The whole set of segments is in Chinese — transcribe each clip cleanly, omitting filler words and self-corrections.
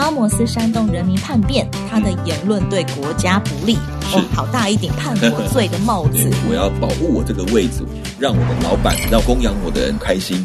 阿摩斯煽动人民叛变，他的言论对国家不利。好大一顶叛国罪的帽子。 我要保护我这个位置，让我的老板，让供养我的人开心。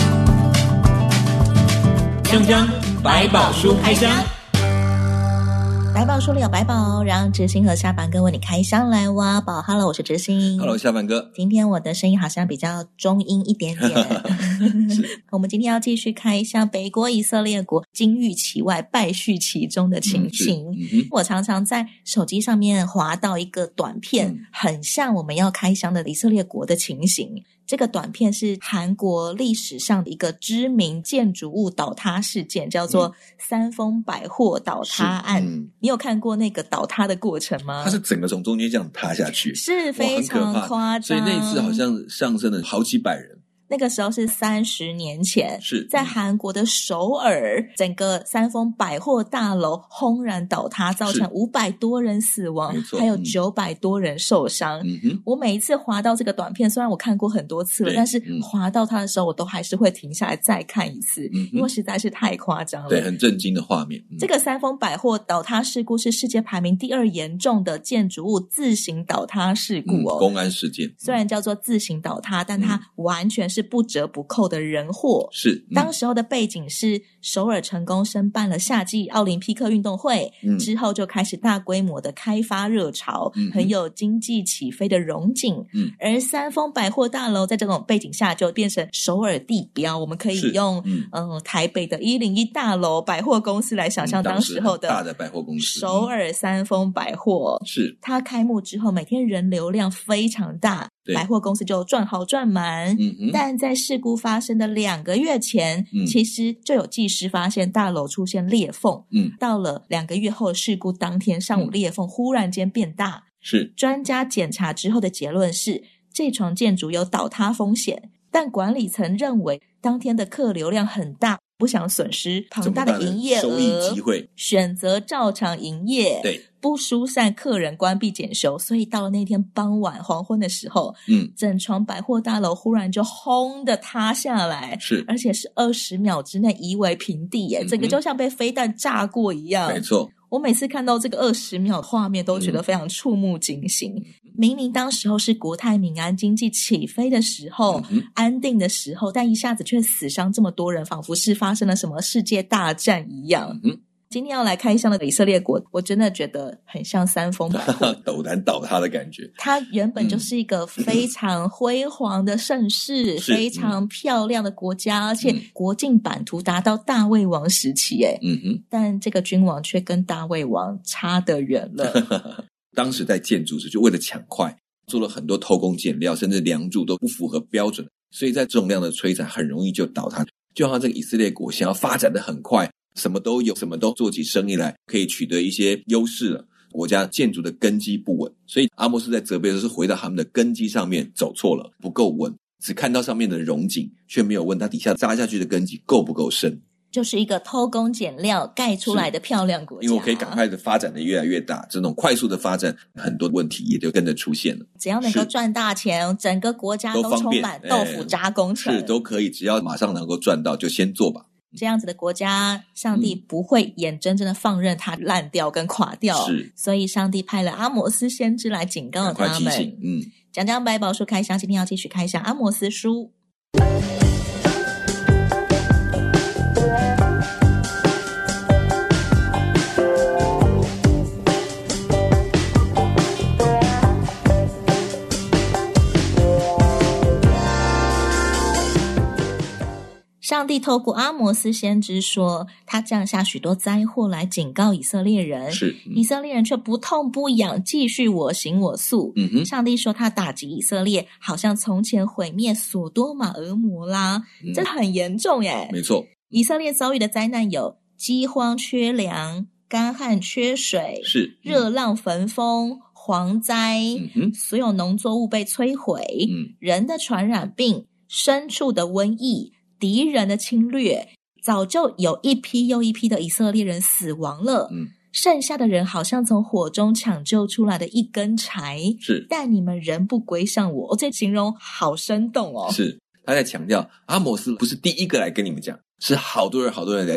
锵锵百宝书开箱， 百宝书里有百宝，让知心和下凡哥为你开箱来挖宝。Hello， 我是知心。 Hello， 下凡哥。 今天我的声音好像比较中音一点点。我们今天要继续开箱北国以色列国金玉其外败絮其中的情形。我常常在手机上面滑到一个短片，很像我们要开箱的以色列国的情形。这个短片是韩国历史上的一个知名建筑物倒塌事件，叫做三丰百货倒塌案。你有看过那个倒塌的过程吗？ 它是整个从中间这样塌下去， 是非常夸张， 所以那一次好像上升了好几百人。 那个时候是30年前， 是在韩国的首尔，整个三丰百货大楼轰然倒塌，造成500多人死亡，还有900多人受伤。我每一次滑到这个短片，虽然我看过很多次了，但是滑到它的时候，我都还是会停下来再看一次，因为实在是太夸张了。 对，很震惊的画面。 这个三丰百货倒塌事故是世界排名第2严重的建筑物自行倒塌事故公安事件。 虽然叫做自行倒塌，但它完全是不折不扣的人祸。 是当时候的背景是首尔成功申办了夏季奥林匹克运动会，之后就开始大规模的开发热潮，很有经济起飞的荣景。而三丰百货大楼在这种背景下就变成首尔地标，我们可以用台北的101大楼百货公司来想象当时候的大的百货公司首尔三丰百货。 是它开幕之后每天人流量非常大，百货公司就赚好赚满。但在事故发生的2个月前，其实就有技师发现大楼出现裂缝。到了2个月后，事故当天上午，裂缝忽然间变大。 是专家检查之后的结论是，这幢建筑有倒塌风险，但管理层认为当天的客流量很大，不想损失庞大的营业额， 收益机会， 选择照常营业， 对， 不疏散客人，关闭检修。所以到了那天傍晚黄昏的时候，整幢百货大楼忽然就轰的塌下来， 是， 而且是20秒之内夷为平地耶，整个就像被飞弹炸过一样。 没错， 我每次看到这个20秒的画面都觉得非常触目惊心。明明当时候是国泰民安经济起飞的时候，安定的时候，但一下子却死伤这么多人，仿佛是发生了什么世界大战一样。今天要来开箱的以色列国，我真的觉得很像三丰百货陡然倒塌的感觉。 它原本就是一个非常辉煌的盛世，非常漂亮的国家，而且国境版图达到大卫王时期耶。但这个君王却跟大卫王差得远了。 当时在建筑时就为了抢快，做了很多偷工减料，甚至梁柱都不符合标准，所以在重量的摧残很容易就倒塌。就像这个以色列国想要发展的很快，什么都有，什么都做起生意来，可以取得一些优势了，国家建筑的根基不稳，所以阿摩斯在责备的是回到他们的根基上面走错了，不够稳，只看到上面的荣景，却没有问它底下扎下去的根基够不够深。 就是一个偷工减料盖出来的漂亮国家， 因为我可以赶快的发展的越来越大，这种快速的发展，很多问题也就跟着出现了。 只要能够赚大钱，整个国家都充满豆腐渣工程， 是都可以，只要马上能够赚到就先做吧。 这样子的国家，上帝不会眼睁睁的放任它烂掉跟垮掉， 是， 所以上帝派了阿摩斯先知来警告他们。 赶快提醒。 讲讲百宝书开箱，今天要继续开箱阿摩斯书。上帝透过阿摩斯先知说，他降下许多灾祸来警告以色列人， 是， 以色列人却不痛不痒，继续我行我素。上帝说他打击以色列，好像从前毁灭索多玛俄摩拉，这很严重耶。 没错， 以色列遭遇的灾难有饥荒、缺粮、干旱、缺水， 是， 热浪、焚风、蝗灾，所有农作物被摧毁，人的传染病、牲畜的瘟疫、敌人的侵略，早就有一批又一批的以色列人死亡了。剩下的人好像从火中抢救出来的一根柴， 是， 但你们仍不归向我。这形容好生动哦。 是，他在强调阿摩斯不是第一个来跟你们讲，是好多人来讲，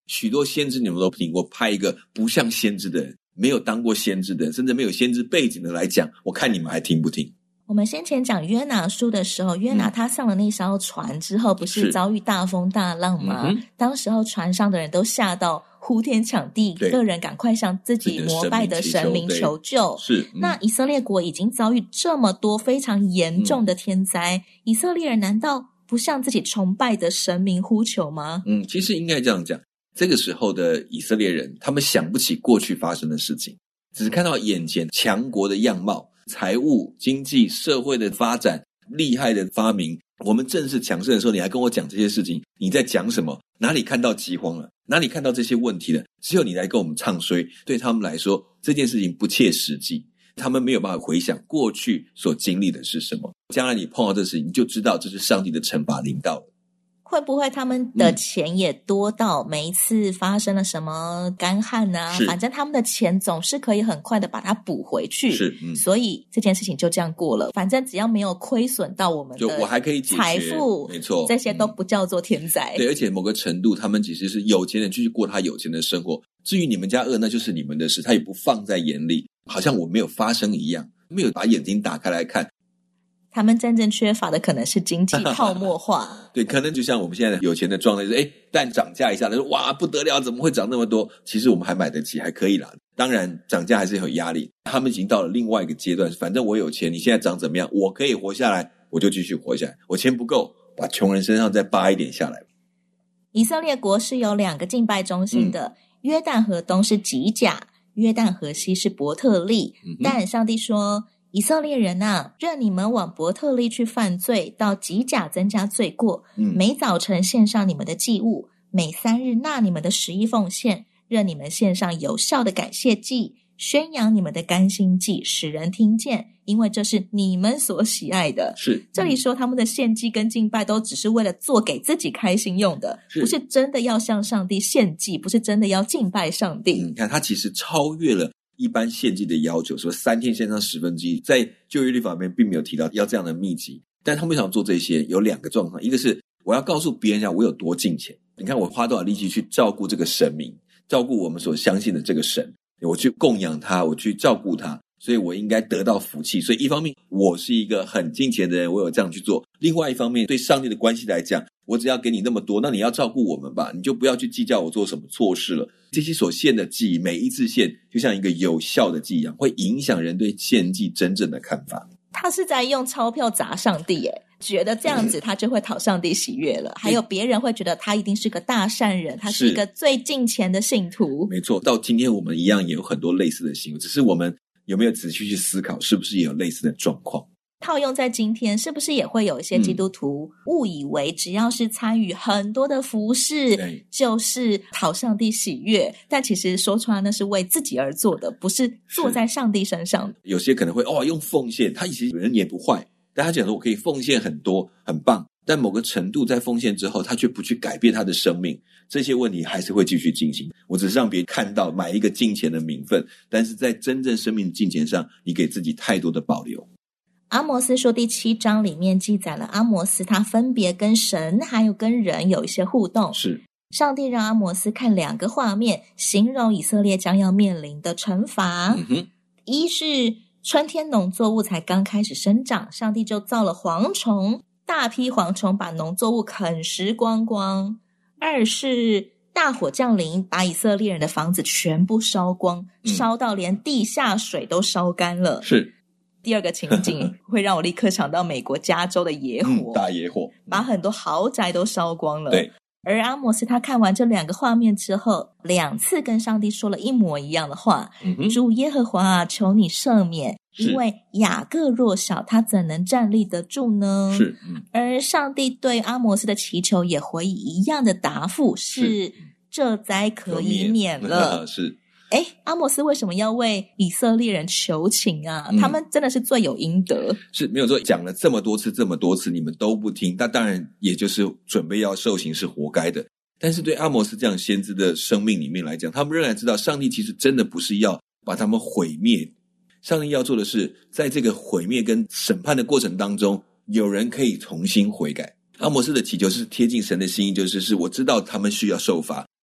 许多先知你们都听过，派一个不像先知的人，没有当过先知的人，甚至没有先知背景的来讲，我看你们还听不听？ 我们先前讲约拿书的时候，约拿他上了那艘船之后，不是遭遇大风大浪吗？当时候船上的人都吓到呼天抢地，个人赶快向自己膜拜的神明求救。 是， 那以色列国已经遭遇这么多非常严重的天灾，以色列人难道不向自己崇拜的神明呼求吗？ 其实应该这样讲，这个时候的以色列人，他们想不起过去发生的事情，只看到眼前强国的样貌，财务、经济、社会的发展，厉害的发明。我们正是强盛的时候，你还跟我讲这些事情，你在讲什么？哪里看到饥荒了？哪里看到这些问题了？只有你来跟我们唱衰，对他们来说，这件事情不切实际，他们没有办法回想过去所经历的是什么。将来你碰到这事情，你就知道这是上帝的惩罚临到了。 会不会他们的钱也多到每一次发生了什么干旱啊，反正他们的钱总是可以很快的把它补回去，所以这件事情就这样过了，反正只要没有亏损到我们的我还可以解决财富， 没错， 这些都不叫做天灾。 对，而且某个程度他们其实是有钱人继续过他有钱的生活，至于你们家饿那就是你们的事，他也不放在眼里，好像我没有发生一样，没有把眼睛打开来看。 他们真正缺乏的可能是经济泡沫化。 对，可能就像我们现在有钱的状态是蛋涨价一下，他说哇不得了，怎么会涨那么多？其实我们还买得起，还可以啦。当然涨价还是有压力，他们已经到了另外一个阶段，反正我有钱，你现在涨怎么样，我可以活下来，我就继续活下来，我钱不够，把穷人身上再扒一点下来。 以色列国是有2个敬拜中心的，约旦河东是吉甲，约旦河西是伯特利。但上帝说，以色列人啊，任你们往伯特利去犯罪，到吉甲增加罪过，每早晨献上你们的祭物，每3日纳你们的11奉献，任你们献上有效的感谢祭，宣扬你们的甘心祭，使人听见，因为这是你们所喜爱的。 是， 这里说他们的献祭跟敬拜都只是为了做给自己开心用的，不是真的要向上帝献祭，不是真的要敬拜上帝。 你看他其实超越了一般献祭的要求，说3天献上1/10，在旧约律法里面并没有提到要这样的密集。但他们想做这些有2个状况，一个是我要告诉别人我有多敬虔，你看我花多少力气去照顾这个神明，照顾我们所相信的这个神，我去供养他，我去照顾他，所以我应该得到福气。所以一方面我是一个很敬虔的人，我有这样去做，另外一方面对上帝的关系来讲，我只要给你那么多，那你要照顾我们吧，你就不要去计较我做什么错事了。这些所献的祭，每一次献就像一个有效的祭一样，会影响人对献祭真正的看法。 他是在用钞票砸上帝耶，觉得这样子他就会讨上帝喜悦了。还有别人会觉得他一定是个大善人，他是一个最敬虔的信徒。 没错，到今天我们一样也有很多类似的行为，只是我们有没有仔细去思考，是不是也有类似的状况？ 套用在今天，是不是也会有一些基督徒误以为只要是参与很多的服事就是讨上帝喜悦，但其实说出来那是为自己而做的，不是做在上帝身上。 有些可能会用奉献，他其实人也不坏，但他讲说我可以奉献很多很棒，但某个程度在奉献之后他却不去改变他的生命，这些问题还是会继续进行。我只是让别人看到买一个敬虔的名分，但是在真正生命的敬虔上，你给自己太多的保留。 阿摩斯书第7章里面记载了阿摩斯他分别跟神还有跟人有一些互动。 是， 上帝让阿摩斯看2个画面，形容以色列将要面临的惩罚。一是春天农作物才刚开始生长，上帝就造了蝗虫，大批蝗虫把农作物啃食光光。2是大火降临，把以色列人的房子全部烧光，烧到连地下水都烧干了。 是。 第2个情景会让我立刻想到美国加州的野火， 大野火， 把很多豪宅都烧光了。 对。 而阿摩斯他看完这2个画面之后，2次跟上帝说了一模一样的话，主耶和华啊，求你赦免，因为雅各弱小，他怎能站立得住呢？ 是。 而上帝对阿摩斯的祈求也回以一样的答复，是这灾可以免了。 是。 阿摩斯为什么要为以色列人求情啊？他们真的是罪有应得。 是，没有说讲了这么多次你们都不听，那当然也就是准备要受刑是活该的。但是对阿摩斯这样先知的生命里面来讲，他们仍然知道上帝其实真的不是要把他们毁灭，上帝要做的是在这个毁灭跟审判的过程当中，有人可以重新悔改。阿摩斯的祈求是贴近神的心意，就是我知道他们需要受罚，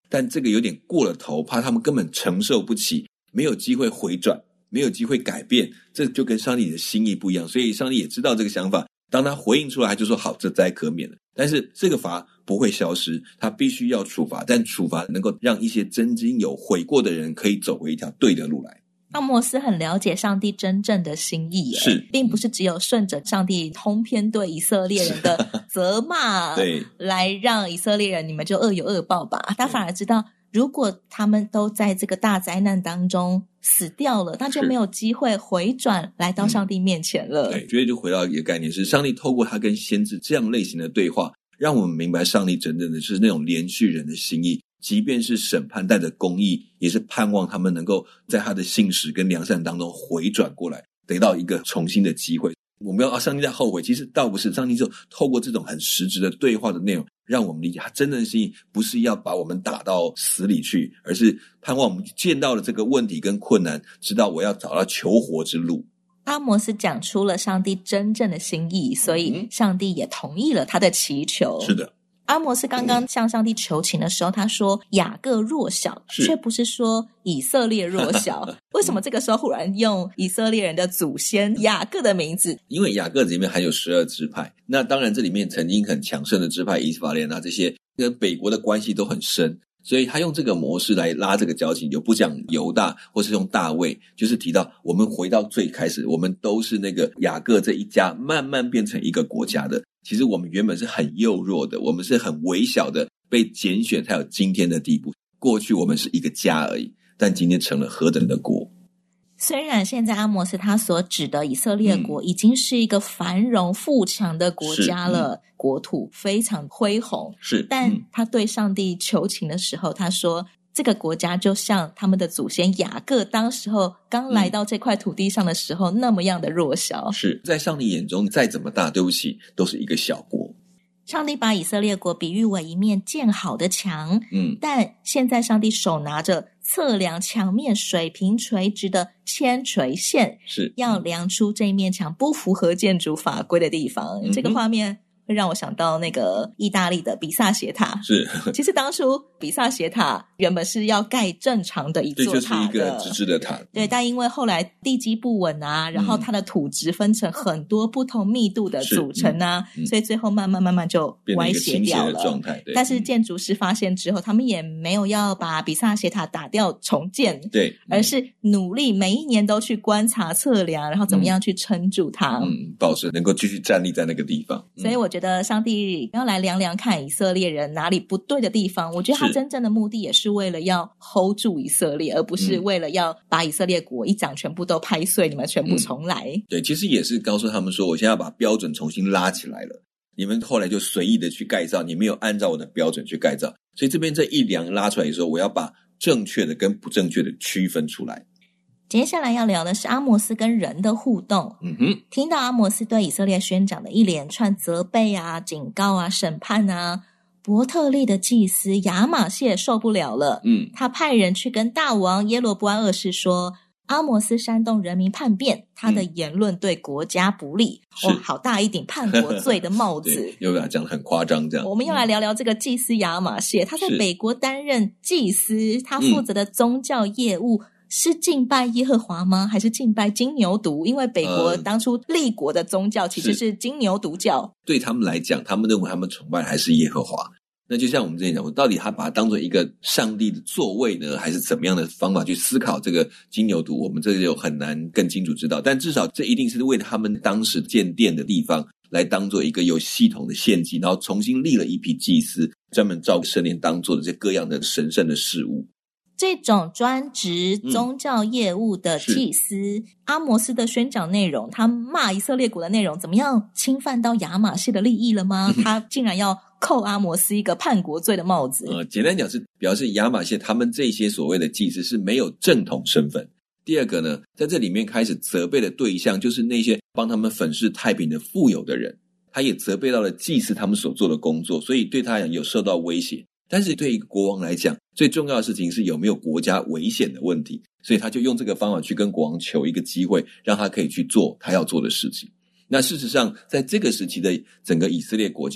但这个有点过了头，怕他们根本承受不起，没有机会回转，没有机会改变，这就跟上帝的心意不一样。所以上帝也知道这个想法，当他回应出来，他就说好，这灾可免了。但是这个罚不会消失，他必须要处罚，但处罚能够让一些真经有悔过的人可以走回一条对的路来。 阿摩斯很了解上帝真正的心意， 是， 并不是只有顺着上帝通篇对以色列人的责骂对， 来让以色列人你们就恶有恶报吧。他反而知道，如果他们都在这个大灾难当中死掉了，那就没有机会回转来到上帝面前了。 对，绝对就回到一个概念，是上帝透过他跟先知这样类型的对话，让我们明白上帝真正的是那种连续人的心意，即便是审判带着公义，也是盼望他们能够在他的信实跟良善当中回转过来，得到一个重新的机会。我们要上帝在后悔，其实倒不是，上帝就透过这种很实质的对话的内容，让我们理解他真正的心意不是要把我们打到死里去，而是盼望我们见到了这个问题跟困难，知道我要找到求活之路。 阿摩斯讲出了上帝真正的心意，所以上帝也同意了他的祈求。 是的， 阿摩斯刚刚向上帝求情的时候，他说雅各弱小，却不是说以色列弱小。为什么这个时候忽然用以色列人的祖先雅各的名字？ 因为雅各里面还有12支派，那当然这里面曾经很强盛的支派以法莲啊，这些跟北国的关系都很深，所以他用这个模式来拉这个交情，就不讲犹大或是用大卫，就是提到我们回到最开始，我们都是那个雅各这一家慢慢变成一个国家的。其实我们原本是很幼弱的，我们是很微小的，被拣选才有今天的地步。过去我们是一个家而已，但今天成了何等的国。 虽然现在阿摩斯他所指的以色列国已经是一个繁荣富强的国家了，国土非常恢宏， 是， 但他对上帝求情的时候，他说这个国家就像他们的祖先雅各当时候刚来到这块土地上的时候那么样的弱小。 是，在上帝眼中再怎么大，对不起，都是一个小国。 上帝把以色列国比喻为一面建好的墙，但现在上帝手拿着测量墙面水平垂直的铅垂线， 是要量出这面墙不符合建筑法规的地方。这个画面会让我想到那个意大利的比萨斜塔。 是， 其实当初比萨斜塔原本是要盖正常的一座塔的， 对，就是一个直直的塔。 对，但因为后来地基不稳啊，然后它的土质分成很多不同密度的组成啊，所以最后慢慢就歪斜掉了。 状态。 但是建筑师发现之后，他们也没有要把比萨斜塔打掉重建， 对， 而是努力每一年都去观察测量，然后怎么样去撑住它， 保持能够继续站立在那个地方。 所以我觉得上帝要来量量看以色列人哪里不对的地方，我觉得他真正的目的也是为了要 hold 住以色列，而不是为了要把以色列国一掌全部都拍碎，你们全部重来。 对，其实也是告诉他们说，我现在要把标准重新拉起来了，你们后来就随意的去盖造，你没有按照我的标准去盖造，所以这边这一量拉出来的时候，我要把正确的跟不正确的区分出来。 接下来要聊的是阿摩斯跟人的互动。听到阿摩斯对以色列宣讲的一连串责备啊、警告啊、审判啊，伯特利的祭司亚玛谢受不了了，他派人去跟大王耶罗波安二世说，阿摩斯煽动人民叛变，他的言论对国家不利。哇，好大一顶叛国罪的帽子又把它讲得很夸张这样。 我们要来聊聊这个祭司亚玛谢，他在北国担任祭司，他负责的宗教业务是敬拜耶和华吗？还是敬拜金牛犊？因为北国当初立国的宗教其实是金牛犊教。对他们来讲，他们认为他们崇拜还是耶和华。那就像我们之前讲过，到底他把它当作一个上帝的座位呢，还是怎么样的方法去思考这个金牛犊，我们这个就很难更清楚知道。但至少这一定是为他们当时建殿的地方来当做一个有系统的献祭，然后重新立了一批祭司，专门照圣殿当做的这各样的神圣的事物。这种专职宗教业务的祭司，阿摩斯的宣讲内容，他骂以色列国的内容，怎么样侵犯到亚玛谢的利益了吗？他竟然要扣阿摩斯一个叛国罪的帽子。简单讲是表示亚玛谢他们这些所谓的祭司是没有正统身份。第二个呢，在这里面开始责备的对象就是那些帮他们粉饰太平的富有的人，他也责备到了祭司他们所做的工作，所以对他有受到威胁。但是对一个国王来讲，最重要的事情是有没有国家危险的问题，所以他就用这个方法去跟国王求一个机会，让他可以去做他要做的事情。那事实上在这个时期的整个以色列国家，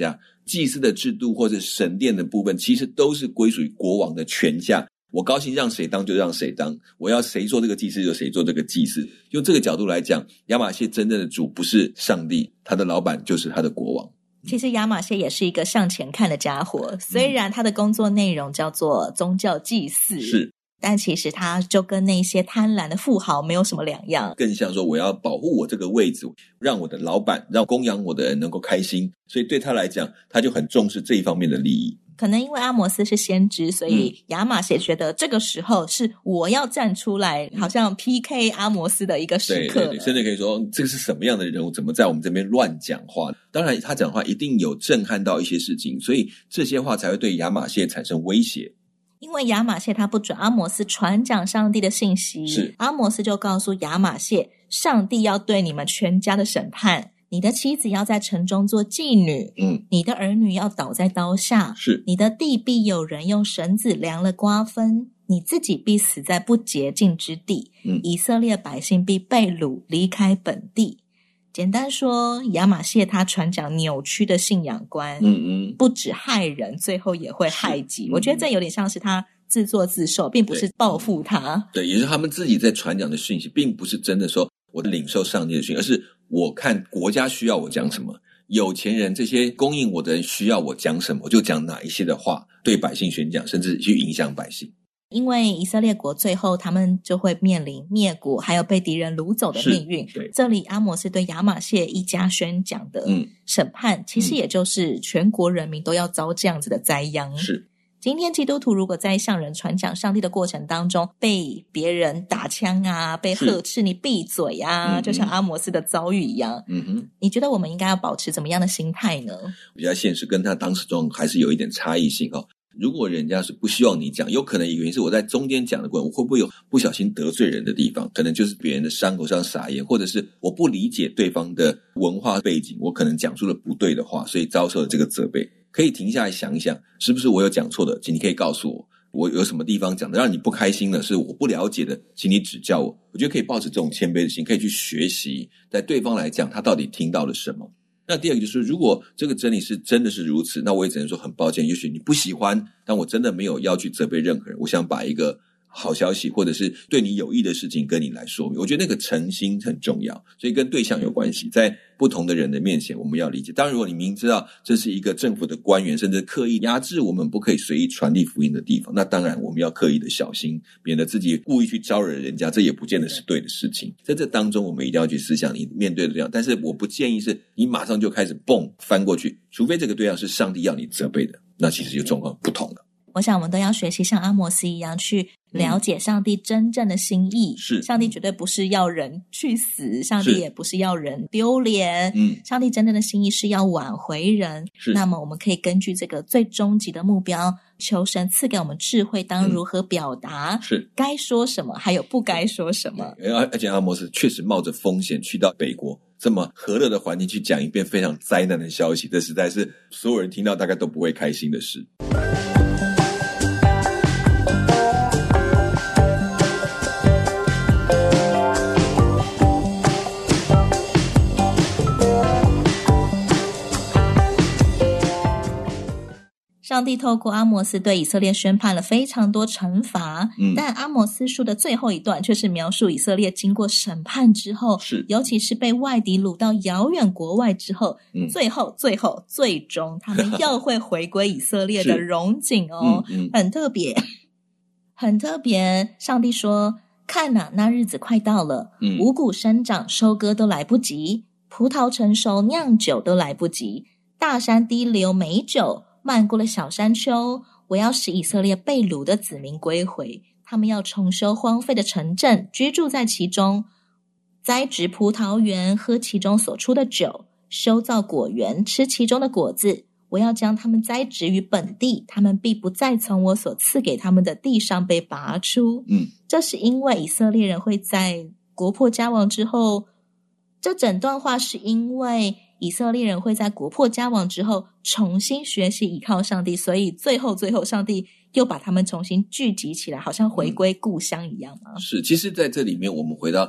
祭祀的制度或者神殿的部分，其实都是归属于国王的权下。我高兴让谁当就让谁当，我要谁做这个祭祀就谁做这个祭祀。用这个角度来讲，亚玛谢真正的主不是上帝，他的老板就是他的国王。 其实亚玛谢也是一个向前看的家伙，虽然他的工作内容叫做宗教祭祀， 是， 但其实他就跟那些贪婪的富豪没有什么两样， 更像说我要保护我这个位置，让我的老板，让供养我的人能够开心，所以对他来讲，他就很重视这一方面的利益。 可能因为阿摩斯是先知，所以亚玛谢觉得这个时候是我要站出来，好像 PK 阿摩斯的一个时刻。 对，甚至可以说这是什么样的人物，怎么在我们这边乱讲话。当然他讲话一定有震撼到一些事情，所以这些话才会对亚玛谢产生威胁。 因为亚玛谢他不准阿摩斯传讲上帝的信息， 是阿摩斯就告诉亚玛谢，上帝要对你们全家的审判，你的妻子要在城中做妓女，你的儿女要倒在刀下， 是你的地必有人用绳子量了瓜分，你自己必死在不洁净之地，以色列百姓必被掳离开本地。简单说，亚玛谢他传讲扭曲的信仰观，不止害人，最后也会害己。我觉得这有点像是他自作自受，并不是报复他。 对，也就是他们自己在传讲的讯息，并不是真的说我领受上帝的讯息，而是我看国家需要我讲什么，有钱人这些供应我的人需要我讲什么，我就讲哪一些的话，对百姓宣讲，甚至去影响百姓。 因为以色列国最后他们就会面临灭国还有被敌人掳走的命运，这里阿摩斯对亚玛谢一家宣讲的审判，其实也就是全国人民都要遭这样子的灾殃。 是， 今天基督徒如果在向人传讲上帝的过程当中被别人打枪啊，被呵斥你闭嘴啊，就像阿摩斯的遭遇一样，你觉得我们应该要保持怎么样的心态呢？ 比较现实，跟他当时中还是有一点差异性哦。如果人家是不希望你讲，有可能一个原因是我在中间讲的过程，我会不会有不小心得罪人的地方，可能就是别人的伤口上撒盐，或者是我不理解对方的文化背景，我可能讲出了不对的话，所以遭受了这个责备。可以停下来想一想，是不是我有讲错的，请你可以告诉我，我有什么地方讲的让你不开心的，是我不了解的，请你指教我。我觉得可以抱持这种谦卑的心，可以去学习在对方来讲他到底听到了什么。那第二个就是，如果这个真理是真的是如此，那我也只能说很抱歉，也许你不喜欢，但我真的没有要去责备任何人，我想把一个好消息或者是对你有益的事情跟你来说明。我觉得那个诚心很重要，所以跟对象有关系，在不同的人的面前我们要理解。当然如果你明知道这是一个政府的官员甚至刻意压制我们不可以随意传递福音的地方，那当然我们要刻意的小心，免得自己故意去招惹人家，这也不见得是对的事情。在这当中我们一定要去思想你面对的对象，但是我不建议是你马上就开始翻过去，除非这个对象是上帝要你责备的，那其实就状况不同了。 我想我们都要学习像阿摩斯一样去了解上帝真正的心意， 是上帝绝对不是要人去死，上帝也不是要人丢脸，上帝真正的心意是要挽回人。那么我们可以根据这个最终极的目标，求神赐给我们智慧，当如何表达， 是该说什么还有不该说什么。 而且阿摩斯确实冒着风险去到北国这么和乐的环境去讲一遍非常灾难的消息，这实在是所有人听到大概都不会开心的事。 上帝透过阿摩斯对以色列宣判了非常多惩罚，但阿摩斯书的最后一段却是描述以色列经过审判之后，尤其是被外敌掳到遥远国外之后，最终他们又会回归以色列的荣景哦，很特别很特别。上帝说，看哪，那日子快到了，五谷生长，收割都来不及，葡萄成熟，酿酒都来不及，大山滴流美酒，漫过了小山丘。我要使以色列被掳的子民归回，他们要重修荒废的城镇，居住在其中，栽植葡萄园，喝其中所出的酒，修造果园，吃其中的果子。我要将他们栽植于本地，他们必不再从我所赐给他们的地上被拔出。这是因为以色列人会在国破家亡之后，这整段话是因为以色列人会在国破家亡之后重新学习依靠上帝，所以最后上帝又把他们重新聚集起来，好像回归故乡一样吗？ 是，其实在这里面我们回到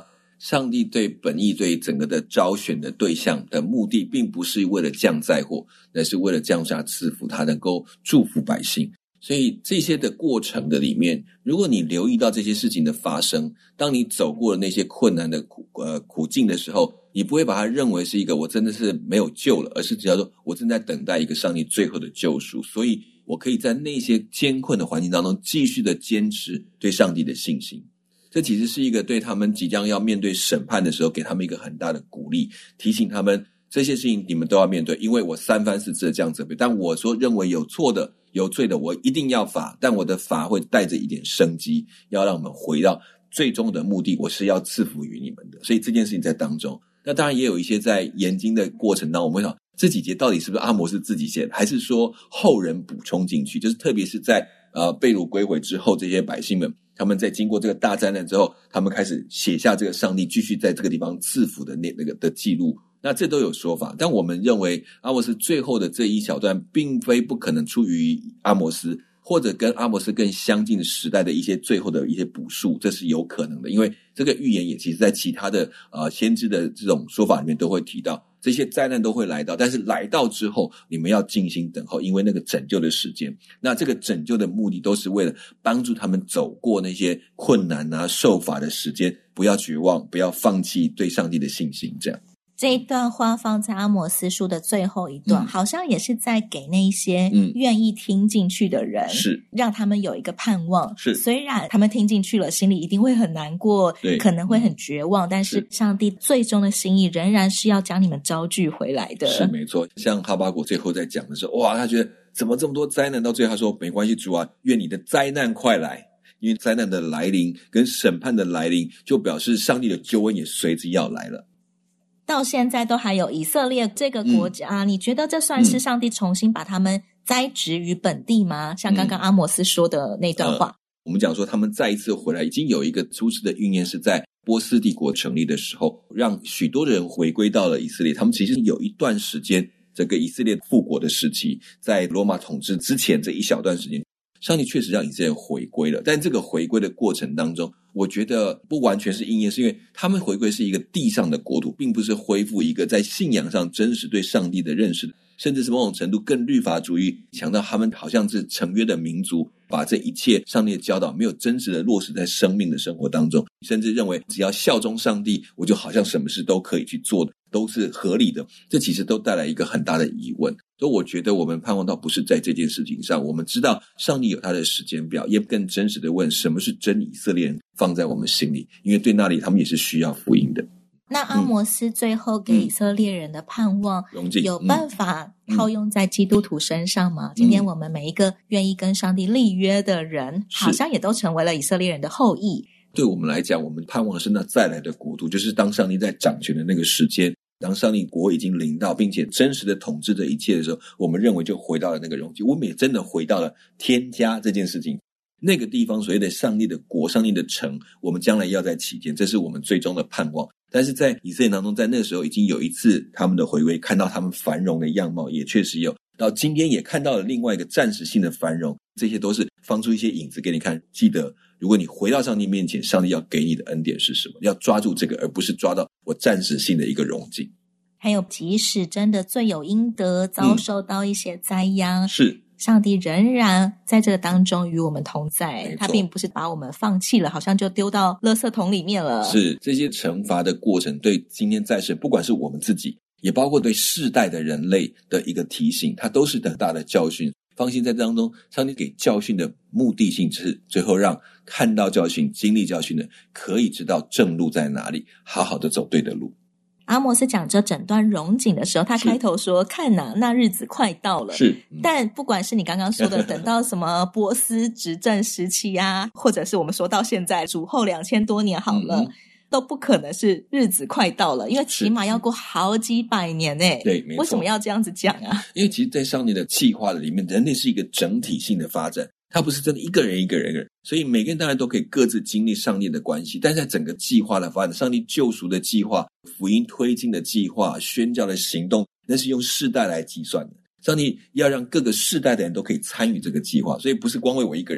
上帝对本意对整个的招选的对象的目的并不是为了降灾祸，而是为了降下赐福，他能够祝福百姓。所以这些的过程的里面，如果你留意到这些事情的发生，当你走过了那些困难的苦境的时候，你不会把它认为是一个我真的是没有救了，而是只要说我正在等待一个上帝最后的救赎，所以我可以在那些艰困的环境当中继续的坚持对上帝的信心。这其实是一个对他们即将要面对审判的时候给他们一个很大的鼓励，提醒他们这些事情你们都要面对，因为我三番四次的这样责备，但我说认为有错的有罪的我一定要罚，但我的罚会带着一点生机，要让我们回到最终的目的，我是要赐福于你们的。所以这件事情在当中，那当然也有一些在研经的过程当中，我们会想这几节到底是不是阿摩斯自己写的，还是说后人补充进去，就是特别是在被掳归回之后，这些百姓们他们在经过这个大灾难之后，他们开始写下这个上帝继续在这个地方赐福的那个的记录，那这都有说法。但我们认为阿摩斯最后的这一小段并非不可能出于阿摩斯，或者跟阿摩斯更相近的时代的一些最后的一些补述，这是有可能的。因为这个预言也其实在其他的先知的这种说法里面都会提到，这些灾难都会来到，但是来到之后你们要静心等候，因为那个拯救的时间，那这个拯救的目的都是为了帮助他们走过那些困难啊受罚的时间，不要绝望，不要放弃对上帝的信心。这样这一段话放在阿摩斯书的最后一段，好像也是在给那些愿意听进去的人， 是让他们有一个盼望。 是， 虽然他们听进去了，心里一定会很难过， 对， 可能会很绝望，但是上帝最终的心意仍然是要将你们招聚回来的。 是没错。像哈巴谷最后在讲的时候，哇，他觉得怎么这么多灾难，到最后他说没关系，主啊，愿你的灾难快来。因为灾难的来临跟审判的来临，就表示上帝的救恩也随之要来了。 到现在都还有以色列这个国家，你觉得这算是上帝重新把他们栽植于本地吗？像刚刚阿摩斯说的那段话， 我们讲说他们再一次回来，已经有一个初次的预言是在波斯帝国成立的时候，让许多人回归到了以色列。他们其实有一段时间，这个以色列复国的时期，在罗马统治之前这一小段时间，上帝确实让以色列回归了。但这个回归的过程当中，我觉得不完全是应验，是因为他们回归是一个地上的国土，并不是恢复一个在信仰上真实对上帝的认识，甚至是某种程度更律法主义，强调他们好像是成约的民族，把这一切上帝的教导没有真实的落实在生命的生活当中，甚至认为只要效忠上帝，我就好像什么事都可以去做的，都是合理的。这其实都带来一个很大的疑问。所以我觉得我们盼望到不是在这件事情上，我们知道上帝有他的时间表，也更真实的问什么是真以色列人放在我们心里，因为对那里他们也是需要福音的。 那阿摩斯最后给以色列人的盼望，有办法套用在基督徒身上吗？今天我们每一个愿意跟上帝立约的人，好像也都成为了以色列人的后裔。 对我们来讲，我们盼望的是那再来的国度，就是当上帝在掌权的那个时间，当上帝国已经临到并且真实的统治着一切的时候，我们认为就回到了那个荣景，我们也真的回到了天家这件事情，那个地方所谓的上帝的国，上帝的城，我们将来要在其间，这是我们最终的盼望。但是在以色列当中，在那个时候已经有一次他们的回归，看到他们繁荣的样貌，也确实有，到今天也看到了另外一个暂时性的繁荣，这些都是放出一些影子给你看。记得如果你回到上帝面前，上帝要给你的恩典是什么，要抓住这个，而不是抓到我暂时性的一个荣景。 还有即使真的罪有应得，遭受到一些灾殃， 是上帝仍然在这个当中与我们同在，他并不是把我们放弃了，好像就丢到垃圾桶里面了。 是这些惩罚的过程，对今天在世，不管是我们自己，也包括对世代的人类的一个提醒，它都是很大的教训。放心，在当中，上帝给教训的目的性是最后让看到教训、经历教训的，可以知道正路在哪里，好好的走对的路。 阿摩斯讲这整段荣景的时候，他开头说看哪，那日子快到了。 是， 但不管是你刚刚说的等到什么波斯执政时期啊，或者是我们说到现在主后2000多年好了，都不可能是日子快到了，因为起码要过好几百年欸。 对，没错。 为什么要这样子讲啊？ 因为其实在上帝的计划的里面，人类是一个整体性的发展，他不是真的一个人一个人，所以每个人当然都可以各自经历上帝的关系，但是在整个计划的发展，上帝救赎的计划、福音推进的计划、宣教的行动，那是用世代来计算的。上帝要让各个世代的人都可以参与这个计划，所以不是光为我一个人，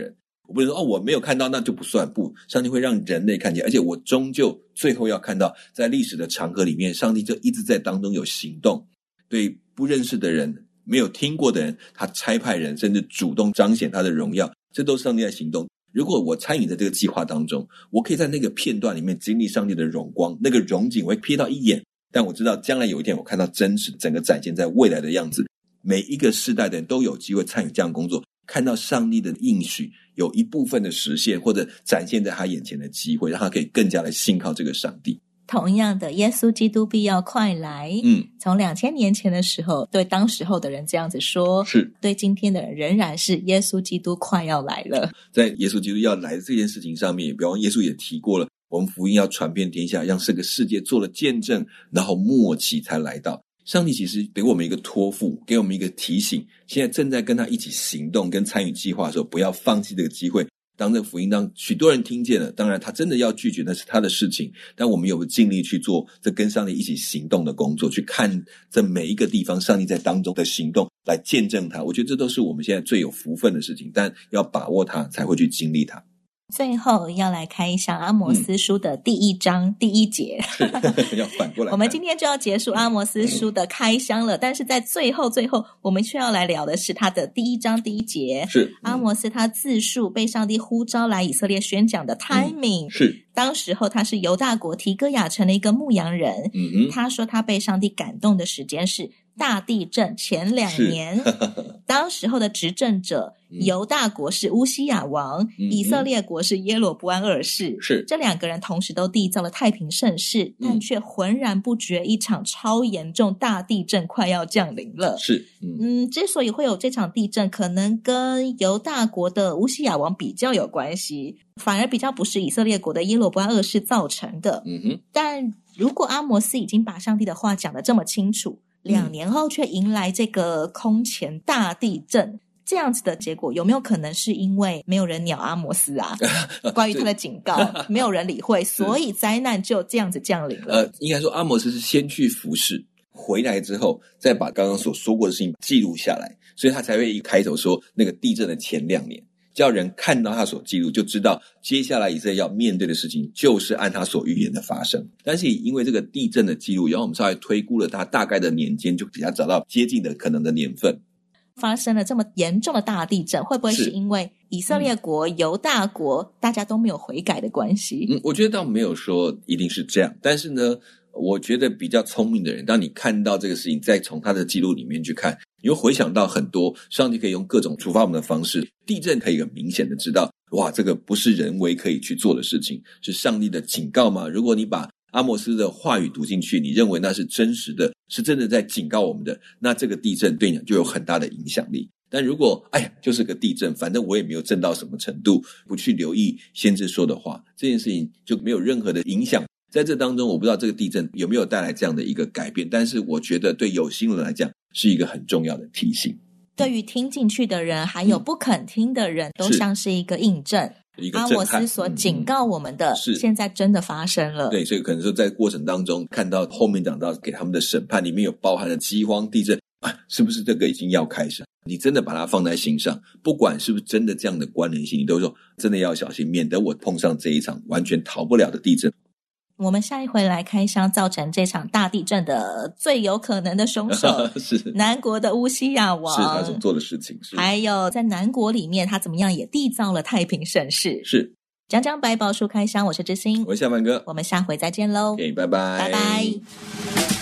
我不能说我没有看到那就不算，不，上帝会让人类看见，而且我终究最后要看到，在历史的长河里面，上帝就一直在当中有行动，对不认识的人、没有听过的人，他差派人，甚至主动彰显他的荣耀，这都是上帝在行动。如果我参与在这个计划当中，我可以在那个片段里面经历上帝的荣光，那个荣景我会瞥到一眼，但我知道将来有一天我看到真实整个展现在未来的样子。每一个世代的人都有机会参与这样工作，看到上帝的应许有一部分的实现，或者展现在他眼前的机会，让他可以更加的信靠这个上帝。 同样的，耶稣基督必要快来。从2000年前的时候，对当时候的人这样子说， 是对今天的人仍然是耶稣基督快要来了。 在耶稣基督要来的这件事情上面，比方耶稣也提过了，我们福音要传遍天下，让这个世界做了见证，然后末期才来到。上帝其实给我们一个托付，给我们一个提醒，现在正在跟他一起行动跟参与计划的时候，不要放弃这个机会。当这个福音当许多人听见了，当然他真的要拒绝那是他的事情，但我们有尽力去做这跟上帝一起行动的工作，去看这每一个地方上帝在当中的行动，来见证他。我觉得这都是我们现在最有福分的事情，但要把握它才会去经历它。 最后要来开一箱阿摩斯书的第1章第1节， 要反过来。 我们今天就要结束阿摩斯书的开箱了，但是在最后我们却要来聊的是他的第1章第1节。 是阿摩斯他自述被上帝呼召来以色列宣讲的 timing。 是当时候他是犹大国提哥亚城的一个牧羊人。他说他被上帝感动的时间是大地震前2年。当时候的执政者犹大国是乌西雅王，以色列国是耶罗波安二世。 是这2个人同时都缔造了太平盛世，但却浑然不觉一场超严重大地震快要降临了。 是之所以会有这场地震，可能跟犹大国的乌西雅王比较有关系，反而比较不是以色列国的耶罗波安二世造成的。但如果阿摩斯已经把上帝的话讲得这么清楚，2年后却迎来这个空前大地震，这样子的结果有没有可能是因为没有人鸟阿摩斯啊？关于他的警告没有人理会，所以灾难就这样子降临了。 应该说阿摩斯是先去服侍，回来之后再把刚刚所说过的事情记录下来，所以他才会一开头说那个地震的前2年，叫人看到他所记录，就知道接下来以色列要面对的事情就是按他所预言的发生。但是因为这个地震的记录，然后我们稍微推估了他大概的年间，就比较找到接近的可能的年份。 发生了这么严重的大地震，会不会是因为以色列国、犹大国大家都没有悔改的关系？ 我觉得倒没有说一定是这样，但是呢，我觉得比较聪明的人，当你看到这个事情，再从他的记录里面去看，你会回想到很多上帝可以用各种处罚我们的方式。地震可以很明显的知道，哇，这个不是人为可以去做的事情，是上帝的警告吗？如果你把阿摩斯的话语读进去，你认为那是真实的，是真的在警告我们的，那这个地震对你就有很大的影响力。但如果就是个地震，反正我也没有震到什么程度，不去留意先知说的话，这件事情就没有任何的影响。在这当中，我不知道这个地震有没有带来这样的一个改变，但是我觉得对有心人来讲是一个很重要的提醒。 对于听进去的人还有不肯听的人，都像是一个印证，阿摩斯所警告我们的现在真的发生了。 对，所以可能说在过程当中看到后面讲到给他们的审判里面有包含了饥荒地震，是不是这个已经要开始？你真的把它放在心上，不管是不是真的这样的关联性，你都说真的要小心，免得我碰上这一场完全逃不了的地震。 我们下一回来开箱造成这场大地震的最有可能的凶手是南国的乌西雅王， 是他所做的事情， 还有在南国里面他怎么样也缔造了太平盛世。 是讲讲百宝书开箱，我是知心， 我是夏凡哥， 我们下回再见咯。 拜拜， 拜拜。